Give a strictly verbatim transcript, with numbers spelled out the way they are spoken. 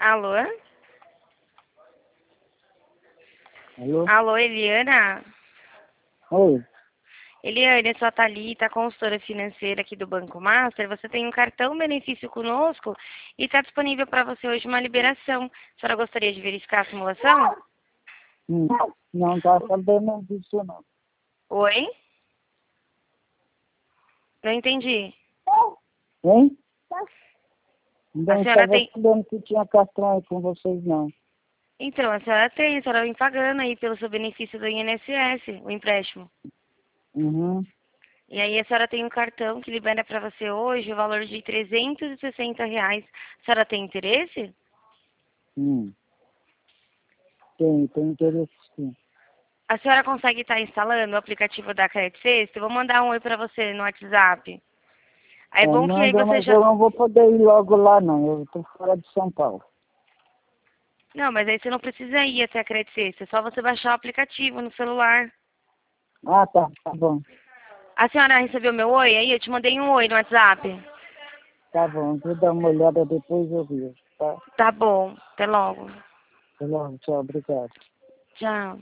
Alô? Alô? Alô, Eliana? Oi. Eliane, eu sou a Thalita, consultora financeira aqui do Banco Master. Você tem um cartão benefício conosco e está disponível para você hoje uma liberação. A senhora gostaria de verificar a simulação? Hum, Não está sabendo disso, não. Oi? Não entendi. Hein? A Não senhora estava tem... sabendo que tinha cartão aí com vocês, não. Então, a senhora tem, a senhora vem pagando aí pelo seu benefício do I N S S, o empréstimo. Uhum. E aí a senhora tem um cartão que libera para você hoje o valor de trezentos e sessenta reais. A senhora tem interesse? Hum. Tem, tem interesse sim. A senhora consegue estar instalando o aplicativo da Credit Sexta? Eu vou mandar um oi para você no WhatsApp. Aí é É, bom que aí manda, você mas já... eu não vou poder ir logo lá, não. Eu estou fora de São Paulo. Não, mas aí você não precisa ir até a Credit Sexta. É só você baixar o aplicativo no celular. Ah, tá, tá bom. A senhora recebeu meu oi? Aí eu te mandei um oi no WhatsApp. Tá bom, vou dar uma olhada depois eu vejo, tá? Tá bom. Até logo. Tá bom, tchau, obrigado. Tchau.